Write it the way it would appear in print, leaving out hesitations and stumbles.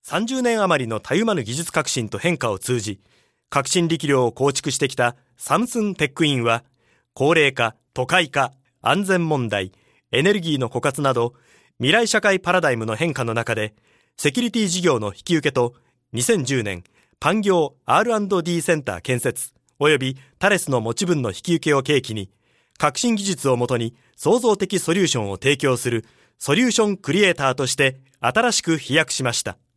30年余りのたゆまぬ技術革新と変化を通じ、革新力量を構築してきたサムスンテックインは、高齢化、都会化、安全問題、エネルギーの枯渇など、未来社会パラダイムの変化の中で、セキュリティ事業の引き受けと、2010年、パン業 R&D センター建設、及びタレスの持ち分の引き受けを契機に、革新技術をもとに創造的ソリューションを提供するソリューションクリエイターとして新しく飛躍しました。